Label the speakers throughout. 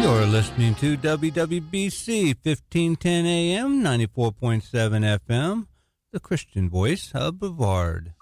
Speaker 1: You're listening to WWBC 1510 AM, 94.7 FM, the Christian voice of Brevard.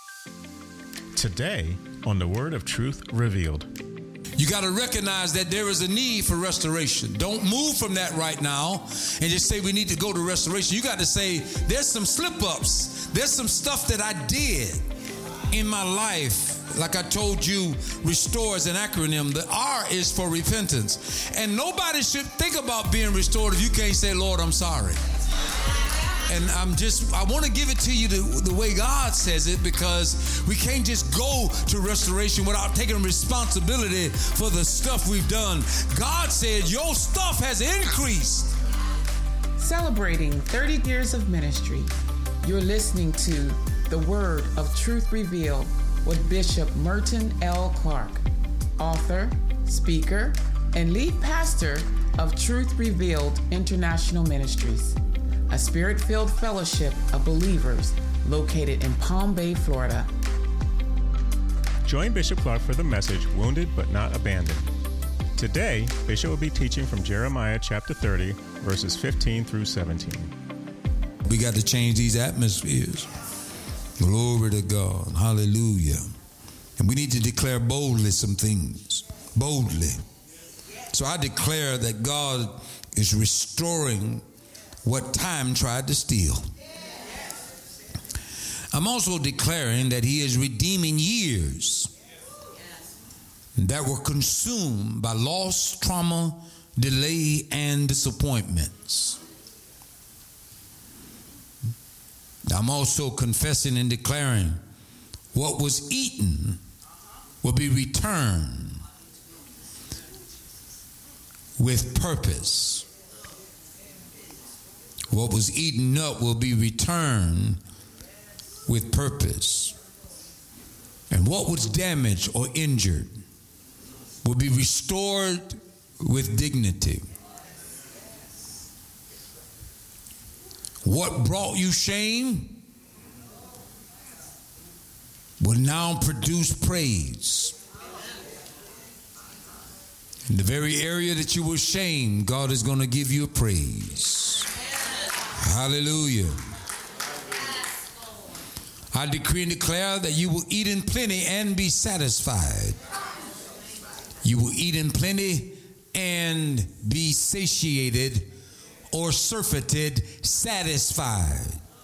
Speaker 2: Today on the Word of Truth Revealed.
Speaker 3: You got to recognize that there is a need for restoration. Don't move from that right now and just say we need to go to restoration. You got to say there's some slip-ups. There's some stuff that I did in my life. Like I told you, restore is an acronym. The R is for repentance. And nobody should think about being restored if you can't say, Lord, I'm sorry. And I want to give it to you the way God says it, because we can't just go to restoration without taking responsibility for the stuff we've done. God said your stuff has increased.
Speaker 4: Celebrating 30 years of ministry, you're listening to The Word of Truth Revealed with Bishop Merton L. Clark, author, speaker, and lead pastor of Truth Revealed International Ministries, a spirit-filled fellowship of believers located in Palm Bay, Florida.
Speaker 2: Join Bishop Clark for the message, Wounded But Not Abandoned. Today, Bishop will be teaching from Jeremiah chapter 30, verses 15 through 17.
Speaker 3: We got to change these atmospheres. Glory to God. Hallelujah. And we need to declare boldly some things. Boldly. So I declare that God is restoring what time tried to steal. I'm also declaring that he is redeeming years that were consumed by loss, trauma, delay, and disappointments. I'm also confessing and declaring what was eaten will be returned with purpose. What was eaten up will be returned with purpose. And what was damaged or injured will be restored with dignity. What brought you shame will now produce praise. In the very area that you were shamed, God is going to give you a praise. Hallelujah. I decree and declare that you will eat in plenty and be satisfied. You will eat in plenty and be satiated or surfeited, satisfied.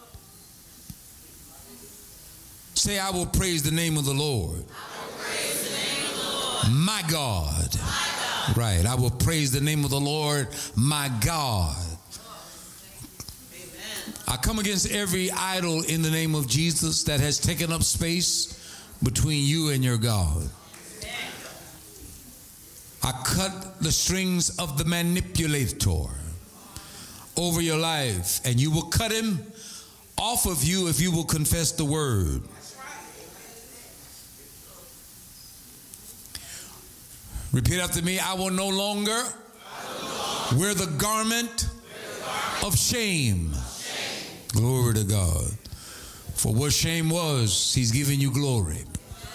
Speaker 3: Say, I will praise the name of the Lord. My God. Right. I will praise the name of the Lord, my God. I come against every idol in the name of Jesus that has taken up space between you and your God. I cut the strings of the manipulator over your life, and you will cut him off of you if you will confess the word. Repeat after me. I will no longer wear the garment of shame. Glory to God. For what shame was, he's giving you glory.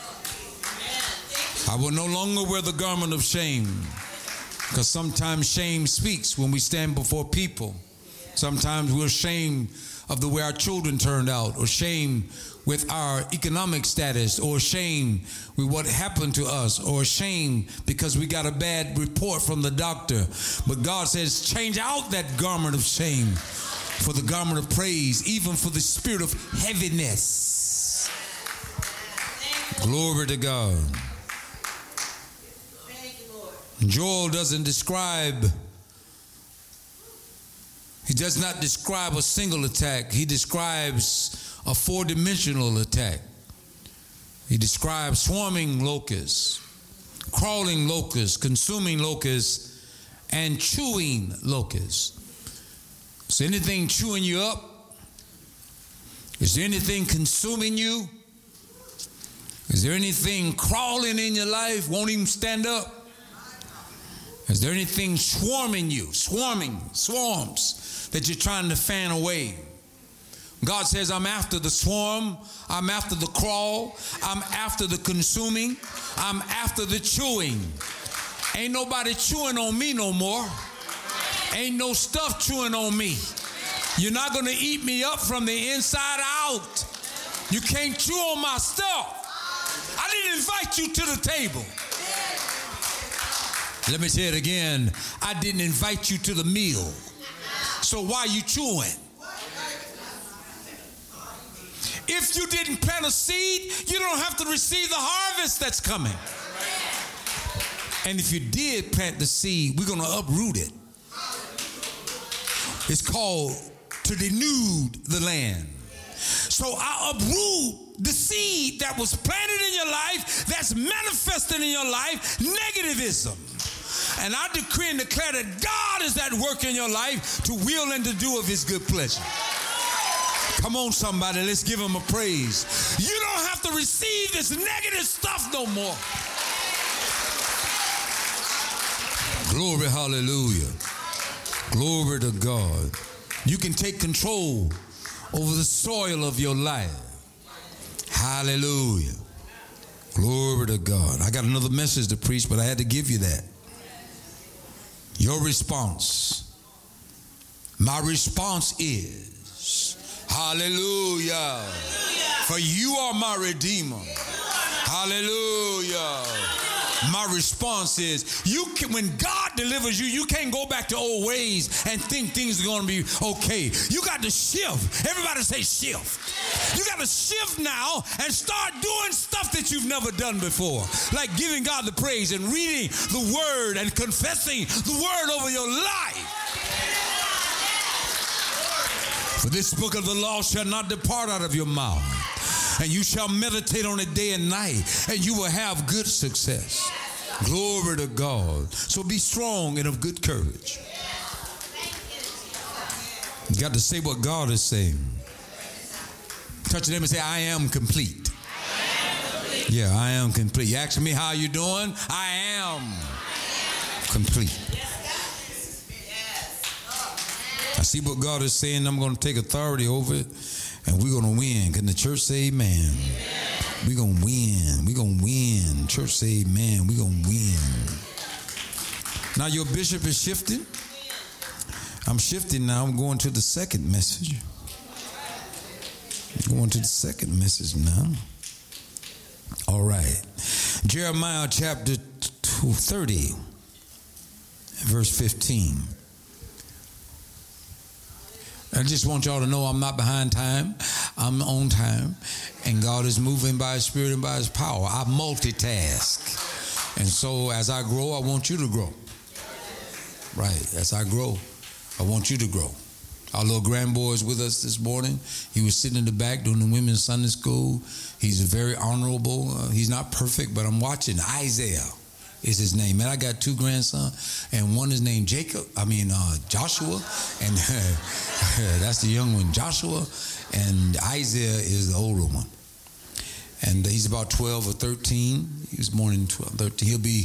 Speaker 3: I will no longer wear the garment of shame, because sometimes shame speaks when we stand before people. Sometimes we're ashamed of the way our children turned out, or shame with our economic status, or shame with what happened to us, or shame because we got a bad report from the doctor. But God says, change out that garment of shame for the garment of praise, even for the spirit of heaviness. Glory to God. Joel doesn't describe, he does not describe a single attack. He describes a four-dimensional attack. He describes swarming locusts, crawling locusts, consuming locusts, and chewing locusts. Is anything chewing you up? Is there anything consuming you? Is there anything crawling in your life, won't even stand up? Is there anything swarming you, swarms that you're trying to fan away? God says, I'm after the swarm, I'm after the crawl, I'm after the consuming, I'm after the chewing. Ain't nobody chewing on me no more. Ain't no stuff chewing on me. You're not going to eat me up from the inside out. You can't chew on my stuff. I didn't invite you to the table. Let me say it again. I didn't invite you to the meal. So why are you chewing? If you didn't plant a seed, you don't have to receive the harvest that's coming. And if you did plant the seed, we're going to uproot it. It's called to denude the land. So I uproot the seed that was planted in your life, that's manifested in your life, negativism. And I decree and declare that God is at work in your life to will and to do of his good pleasure. Come on, somebody, let's give him a praise. You don't have to receive this negative stuff no more. Glory, hallelujah. Glory to God. You can take control over the soil of your life. Hallelujah. Glory to God. I got another message to preach, but I had to give you that. Your response. My response is, hallelujah. Hallelujah. For you are my Redeemer. Hallelujah. My response is, when God delivers you, you can't go back to old ways and think things are going to be okay. You got to shift. Everybody say shift. You got to shift now and start doing stuff that you've never done before. Like giving God the praise and reading the word and confessing the word over your life. For this book of the law shall not depart out of your mouth, and you shall meditate on it day and night, and you will have good success. Glory to God. So be strong and of good courage. You got to say what God is saying. Touch them and say, I am complete. Yeah, I am complete. You ask me how you doing? I am complete. I see what God is saying. I'm going to take authority over it, and we're going to win. Can the church say amen? We're going to win. We're going to win. Church say amen. We're going to win. Now your bishop is shifting. I'm shifting now. I'm going to the second message. I'm going to the second message now. All right. Jeremiah chapter 30, verse 15. I just want y'all to know I'm not behind time. I'm on time. And God is moving by his spirit and by his power. I multitask. And so as I grow, I want you to grow. Right. As I grow, I want you to grow. Our little grandboy is with us this morning. He was sitting in the back doing the women's Sunday school. He's very honorable. He's not perfect, but I'm watching. Isaiah is his name. Man, I got two grandsons, and one is named Joshua, and that's the young one, Joshua, and Isaiah is the older one. And he's about 12 or 13. He was born in 13.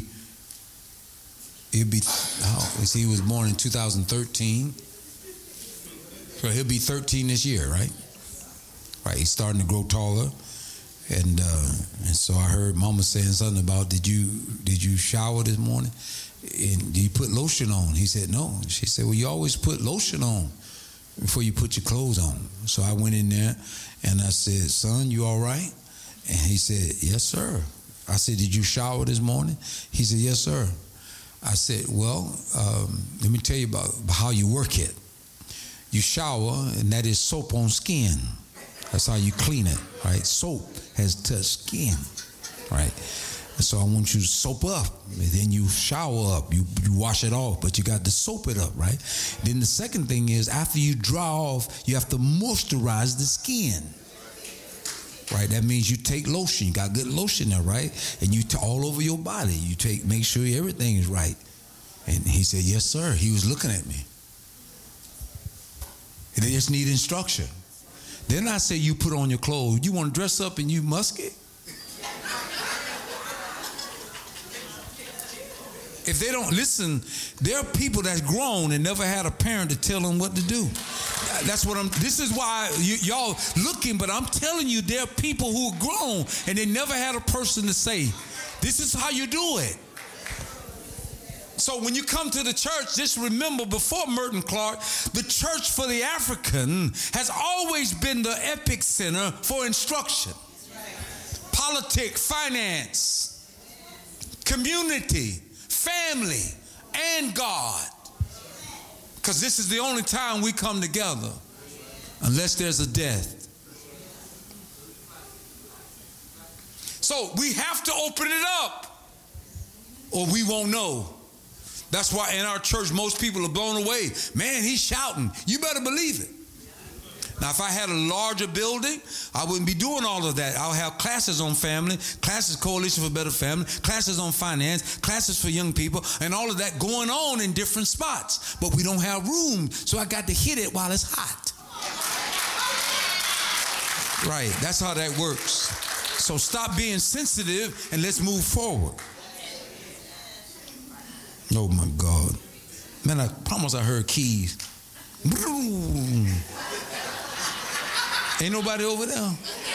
Speaker 3: He was born in 2013. So he'll be 13 this year, right? Right, he's starting to grow taller. And so I heard Mama saying something about, did you shower this morning? And did you put lotion on? He said, no. She said, well, you always put lotion on before you put your clothes on. So I went in there and I said, son, you all right? And he said, yes, sir. I said, did you shower this morning? He said, yes, sir. I said, well, let me tell you about how you work it. You shower, and that is soap on skin. That's how you clean it, right? Soap has touched skin, right? And so I want you to soap up, and then you shower up. You wash it off, but you got to soap it up, right? Then the second thing is, after you dry off, you have to moisturize the skin, right? That means you take lotion. You got good lotion there, right? And you all over your body. You make sure everything is right. And he said, yes, sir. He was looking at me. They just need instruction. Then I say you put on your clothes. You want to dress up and you musket? If they don't listen, there are people that's grown and never had a parent to tell them what to do. This is why y'all looking, but I'm telling you, there are people who are grown and they never had a person to say, this is how you do it. So when you come to the church, just remember, before Merton Clark, the Church for the African has always been the epicenter for instruction. Politics, finance, community, family, and God. Because this is the only time we come together, unless there's a death. So we have to open it up, or we won't know. That's why in our church, most people are blown away. Man, he's shouting. You better believe it. Now, if I had a larger building, I wouldn't be doing all of that. I'll have classes on family, classes Coalition for Better Family, classes on finance, classes for young people, and all of that going on in different spots. But we don't have room, so I got to hit it while it's hot. Right, that's how that works. So stop being sensitive and let's move forward. Oh my God. Man, I promise I heard keys. Ain't nobody over there.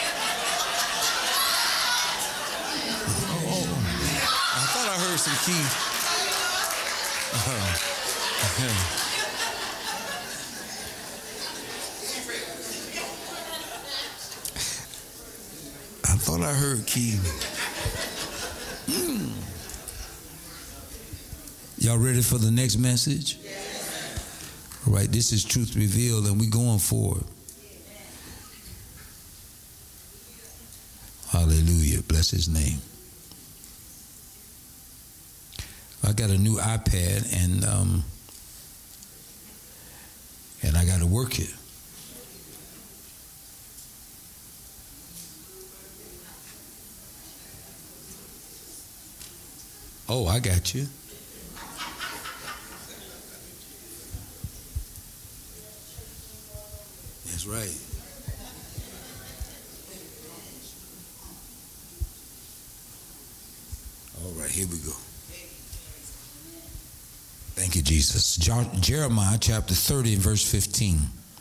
Speaker 3: Oh. I thought I heard some keys. I thought I heard keys. Y'all ready for the next message? All right, this is Truth Revealed, and we're going forward. Hallelujah. Bless his name. I got a new iPad, and I got to work it. Oh, I got you. That's right. All right, here we go. Thank you, Jesus. Jeremiah chapter 30 and verse 15.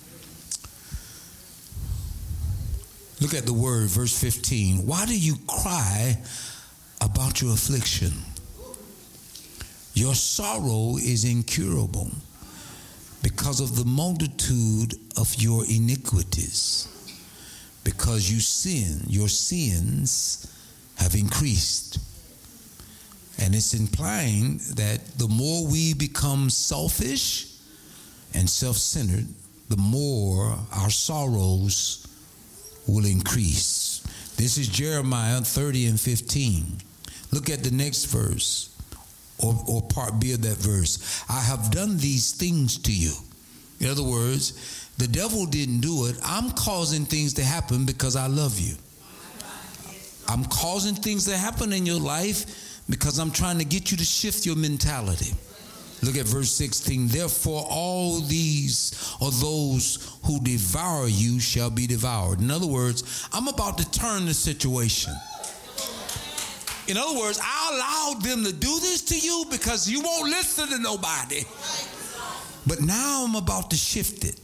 Speaker 3: Look at the word, verse 15. Why do you cry about your affliction? Your sorrow is incurable because of the multitude of your iniquities. Because you sin, your sins have increased. And it's implying that the more we become selfish and self-centered, the more our sorrows will increase. This is Jeremiah 30 and 15. Look at the next verse, or part B of that verse. I have done these things to you. In other words, the devil didn't do it. I'm causing things to happen because I love you. I'm causing things to happen in your life because I'm trying to get you to shift your mentality. Look at verse 16. Therefore, all these are those who devour you shall be devoured. In other words, I'm about to turn the situation. In other words, I allowed them to do this to you because you won't listen to nobody. But now I'm about to shift it.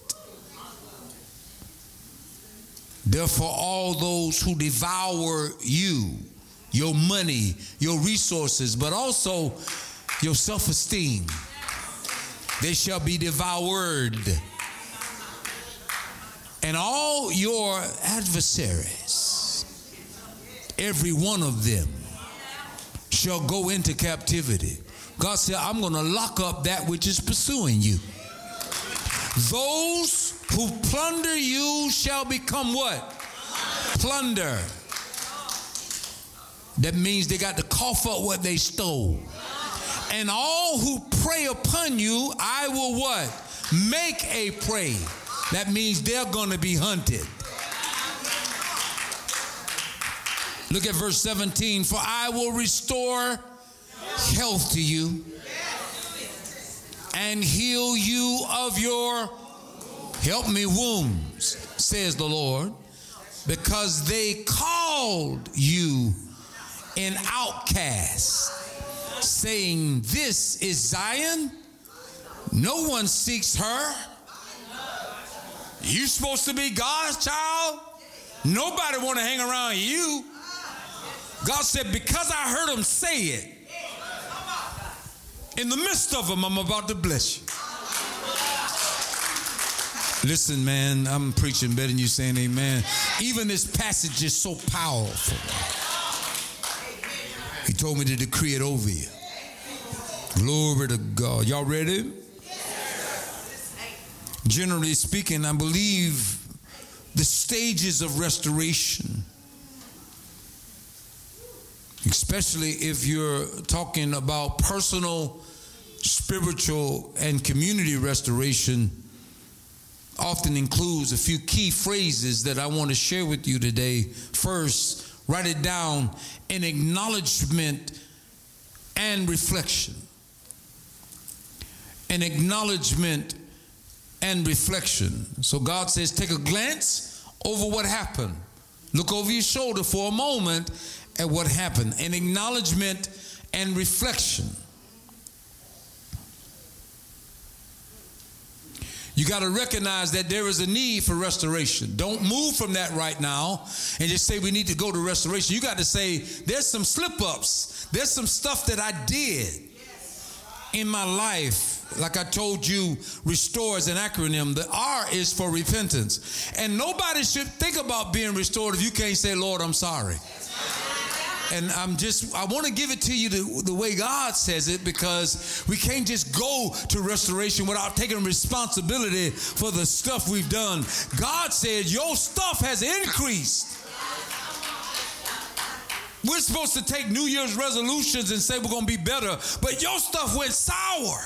Speaker 3: Therefore, all those who devour you, your money, your resources, but also your self-esteem, they shall be devoured. And all your adversaries, every one of them, shall go into captivity. God said, I'm going to lock up that which is pursuing you. Those who plunder you shall become what? Plunder. That means they got to cough up what they stole. And all who prey upon you, I will what? Make a prey. That means they're going to be hunted. Look at verse 17. For I will restore health to you and heal you of your, help me, wounds, says the Lord, because they called you an outcast, saying, this is Zion. No one seeks her. You supposed to be God's child. Nobody want to hang around you. God said, because I heard them say it, In the midst of them, I'm about to bless you. Listen, man, I'm preaching better than you saying amen. Even this passage is so powerful. He told me to decree it over you. Glory to God. Y'all ready? Generally speaking, I believe the stages of restoration, especially if you're talking about personal, spiritual, and community restoration, often includes a few key phrases that I want to share with you today. First, write it down: an acknowledgement and reflection. An acknowledgement and reflection. So God says, take a glance over what happened. Look over your shoulder for a moment at what happened. An acknowledgement and reflection. You got to recognize that there is a need for restoration. Don't move from that right now and just say we need to go to restoration. You got to say there's some slip-ups. There's some stuff that I did in my life. Like I told you, RESTORE is an acronym. The R is for repentance. And nobody should think about being restored if you can't say, Lord, I'm sorry. And I want to give it to you the way God says it, because we can't just go to restoration without taking responsibility for the stuff we've done. God said your stuff has increased. We're supposed to take New Year's resolutions and say we're going to be better, but your stuff went sour.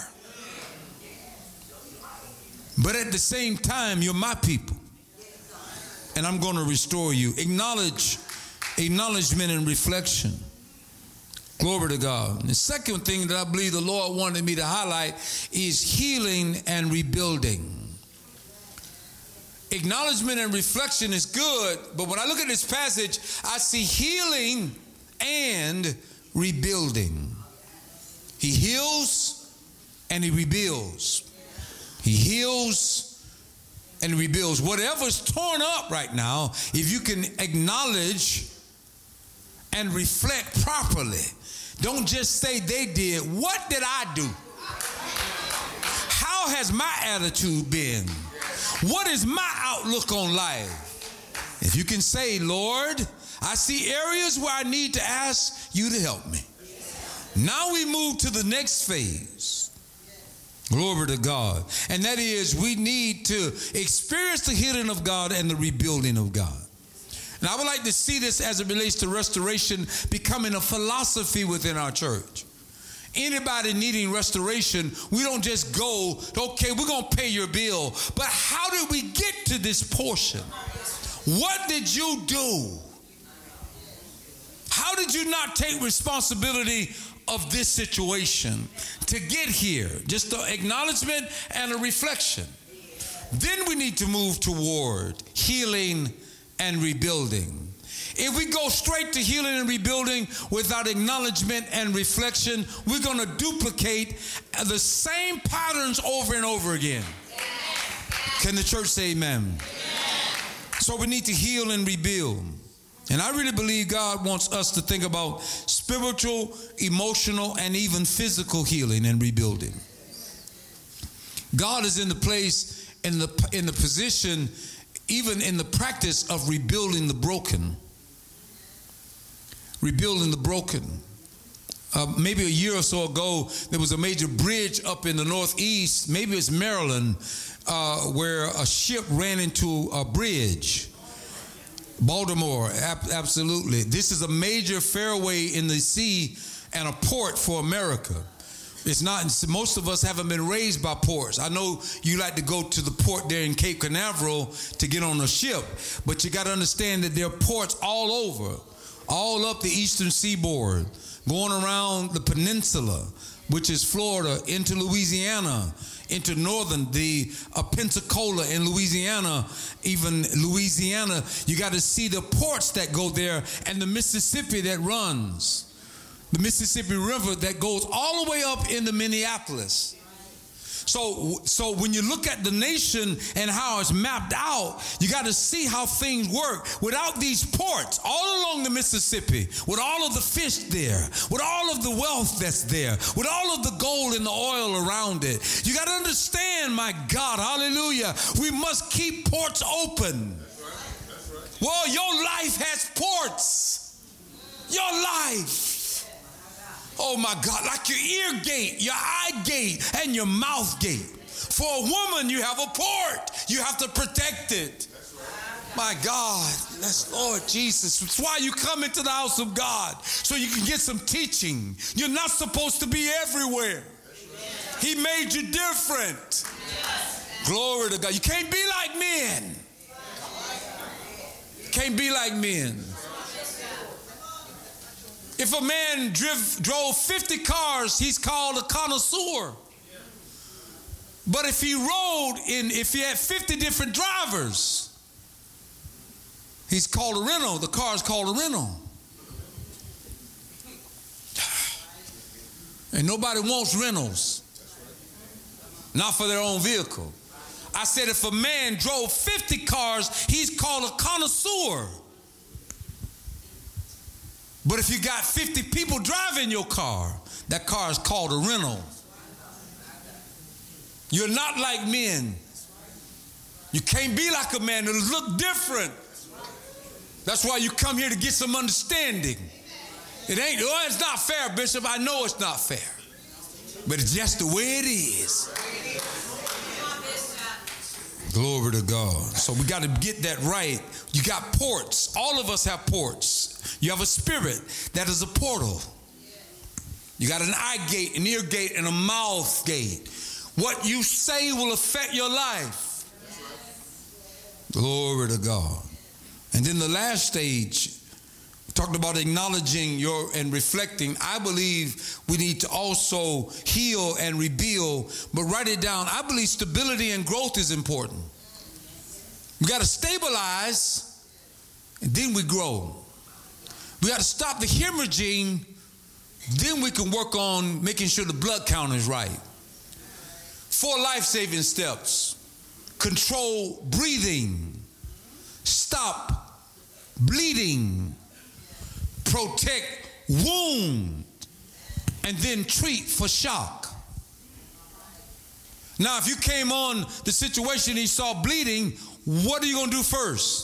Speaker 3: But at the same time, you're my people, and I'm going to restore you. Acknowledgement and reflection. Glory to God. The second thing that I believe the Lord wanted me to highlight is healing and rebuilding. Acknowledgement and reflection is good, but when I look at this passage, I see healing and rebuilding. He heals and he rebuilds. He heals and rebuilds. Whatever's torn up right now, if you can acknowledge and reflect properly, don't just say they did. What did I do? How has my attitude been? What is my outlook on life? If you can say, Lord, I see areas where I need to ask you to help me. Now we move to the next phase. Glory to God. And that is, we need to experience the healing of God and the rebuilding of God. And I would like to see this as it relates to restoration becoming a philosophy within our church. Anybody needing restoration, we don't just go, okay, we're going to pay your bill. But how did we get to this portion? What did you do? How did you not take responsibility of this situation to get here? Just an acknowledgement and a reflection. Then we need to move toward healing and rebuilding. If we go straight to healing and rebuilding without acknowledgement and reflection, we're going to duplicate the same patterns over and over again. Can the church say amen? So we need to heal and rebuild. And I really believe God wants us to think about spiritual, emotional, and even physical healing and rebuilding. God is in the place, in the position, even in the practice of rebuilding the broken. Rebuilding the broken. Maybe a year or so ago, there was a major bridge up in the Northeast, maybe it's Maryland, where a ship ran into a bridge. Baltimore, absolutely. This is a major fairway in the sea and a port for America. It's not, most of us haven't been raised by ports. I know you like to go to the port there in Cape Canaveral to get on a ship, but you got to understand that there are ports all over, all up the eastern seaboard, going around the peninsula, which is Florida, into Louisiana, into northern, the Pensacola in Louisiana, even Louisiana. You got to see the ports that go there and the Mississippi that runs. The Mississippi River that goes all the way up into Minneapolis. So when you look at the nation and how it's mapped out, you got to see how things work. Without these ports all along the Mississippi, with all of the fish there, with all of the wealth that's there, with all of the gold and the oil around it, you got to understand, my God, hallelujah, we must keep ports open. That's right. Well, your life has ports. Your life. Oh my God, like your ear gate, your eye gate, and your mouth gate. For a woman, you have a port. You have to protect it. My God, that's Lord Jesus. That's why you come into the house of God, so you can get some teaching. You're not supposed to be everywhere. He made you different. Glory to God. You can't be like men. Can't be like men. If a man drove 50 cars, he's called a connoisseur. But if he if he had 50 different drivers, he's called a rental. The car is called a rental. And nobody wants rentals. Not for their own vehicle. I said if a man drove 50 cars, he's called a connoisseur. But if you got 50 people driving your car, that car is called a rental. You're not like men. You can't be like a man. It'll look different. That's why you come here to get some understanding. It's not fair, Bishop. I know it's not fair. But it's just the way it is. Glory to God. So we got to get that right. You got ports. All of us have ports. You have a spirit that is a portal. You got an eye gate, an ear gate, and a mouth gate. What you say will affect your life. Glory to God. And then the last stage, we talked about acknowledging and reflecting. I believe we need to also heal and rebuild, but write it down. I believe stability and growth is important. We got to stabilize, and then we grow. We got to stop the hemorrhaging, then we can work on making sure the blood count is right. 4 life-saving steps. Control breathing. Stop bleeding. Protect wound. And then treat for shock. Now, if you came on the situation and you saw bleeding, what are you going to do first?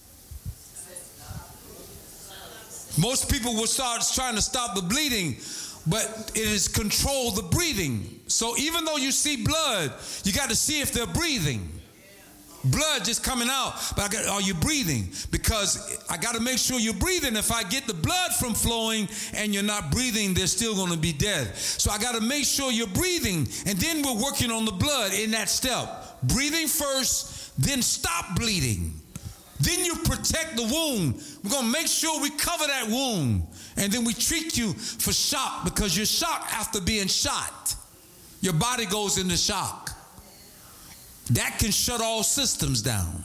Speaker 3: Most people will start trying to stop the bleeding, but it is control the breathing. So even though you see blood, you got to see if they're breathing. Blood just coming out, but are you breathing? Because I got to make sure you're breathing. If I get the blood from flowing and you're not breathing, they're still going to be dead. So I got to make sure you're breathing, and then we're working on the blood in that step. Breathing first, then stop bleeding. Then you protect the wound. We're going to make sure we cover that wound. And then we treat you for shock, because you're shocked after being shot. Your body goes into shock. That can shut all systems down.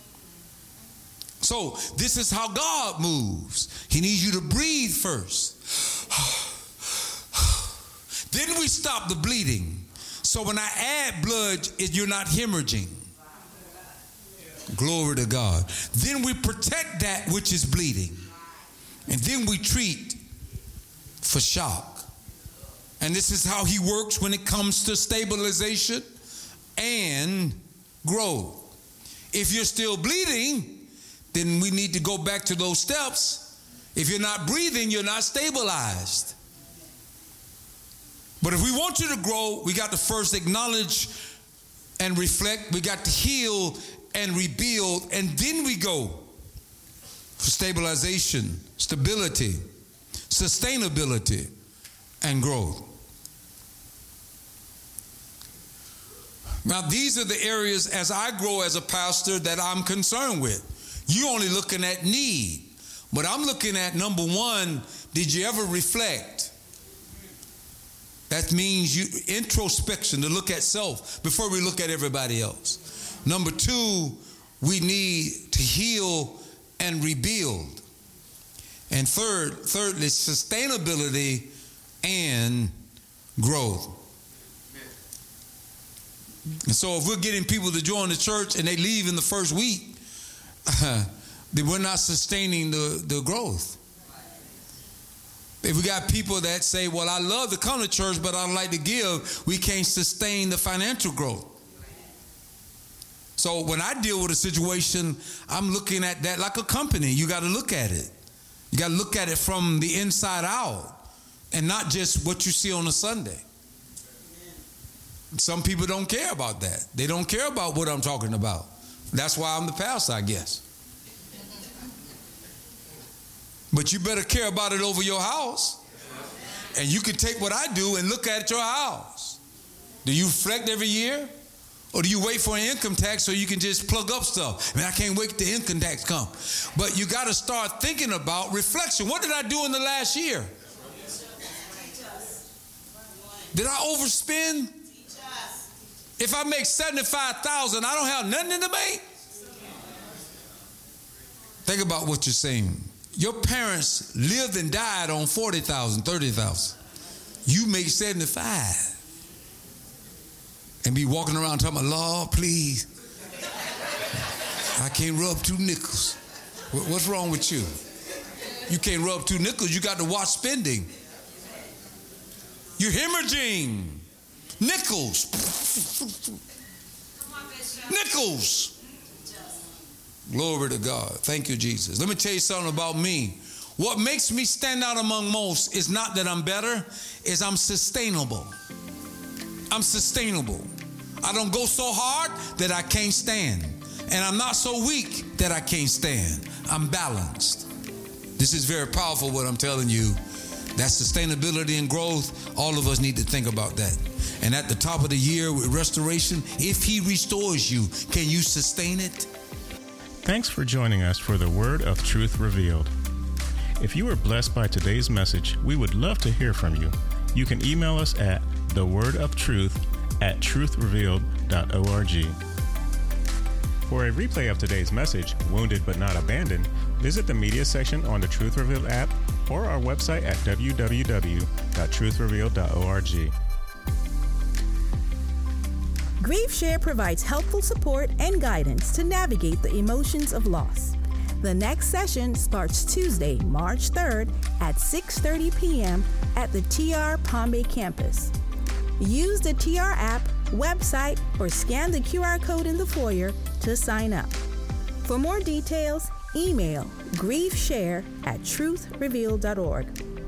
Speaker 3: So this is how God moves. He needs you to breathe first. Then we stop the bleeding. So when I add blood, you're not hemorrhaging. Glory to God. Then we protect that which is bleeding. And then we treat for shock. And this is how he works when it comes to stabilization and growth. If you're still bleeding, then we need to go back to those steps. If you're not breathing, you're not stabilized. But if we want you to grow, we got to first acknowledge and reflect. We got to heal and rebuild, and then we go for stabilization, stability, sustainability, and growth. Now, these are the areas as I grow as a pastor that I'm concerned with. You're only looking at need, but I'm looking at, number one, did you ever reflect? That means introspection, to look at self before we look at everybody else. Number two, we need to heal and rebuild. And thirdly, sustainability and growth. And so if we're getting people to join the church and they leave in the first week, then we're not sustaining the growth. If we got people that say, well, I love to come to church, but I don't like to give, we can't sustain the financial growth. So when I deal with a situation, I'm looking at that like a company. You got to look at it. You got to look at it from the inside out and not just what you see on a Sunday. Some people don't care about that. They don't care about what I'm talking about. That's why I'm the pastor, I guess. But you better care about it over your house. And you can take what I do and look at your house. Do you reflect every year? Or do you wait for an income tax so you can just plug up stuff? Man, I can't wait till the income tax come. But you got to start thinking about reflection. What did I do in the last year? Did I overspend? If I make $75,000, I don't have nothing in the bank. Think about what you're saying. Your parents lived and died on $40,000, $30,000. You make $75,000 and be walking around talking about, Lord, please, I can't rub 2 nickels. What's wrong with you? You can't rub 2 nickels. You got to watch spending. You're hemorrhaging. Nickels. Nickels. Glory to God. Thank you, Jesus. Let me tell you something about me. What makes me stand out among most is not that I'm better, is I'm sustainable. I'm sustainable. I don't go so hard that I can't stand. And I'm not so weak that I can't stand. I'm balanced. This is very powerful what I'm telling you. That sustainability and growth, all of us need to think about that. And at the top of the year with restoration, if he restores you, can you sustain it?
Speaker 2: Thanks for joining us for the Word of Truth Revealed. If you were blessed by today's message, we would love to hear from you. You can email us at thewordofTruth@truthrevealed.org. For a replay of today's message, Wounded But Not Abandoned, visit the media section on the Truth Revealed app or our website at www.truthrevealed.org.
Speaker 5: GriefShare provides helpful support and guidance to navigate the emotions of loss. The next session starts Tuesday, March 3rd at 6:30 p.m. at the TR Palm Bay campus. Use the TR app, website, or scan the QR code in the foyer to sign up. For more details, email griefshare@truthrevealed.org.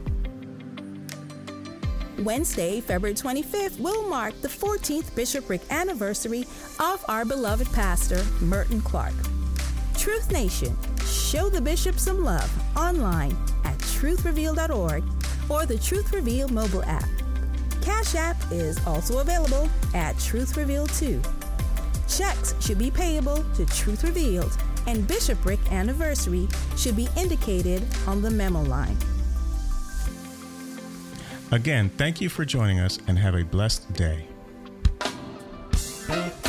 Speaker 5: Wednesday, February 25th will mark the 14th bishopric anniversary of our beloved pastor, Merton Clark. Truth Nation, show the bishop some love online at truthrevealed.org or the Truth Revealed mobile app. Cash App is also available at Truth Revealed 2. Checks should be payable to Truth Revealed, and bishopric anniversary should be indicated on the memo line.
Speaker 2: Again, thank you for joining us and have a blessed day.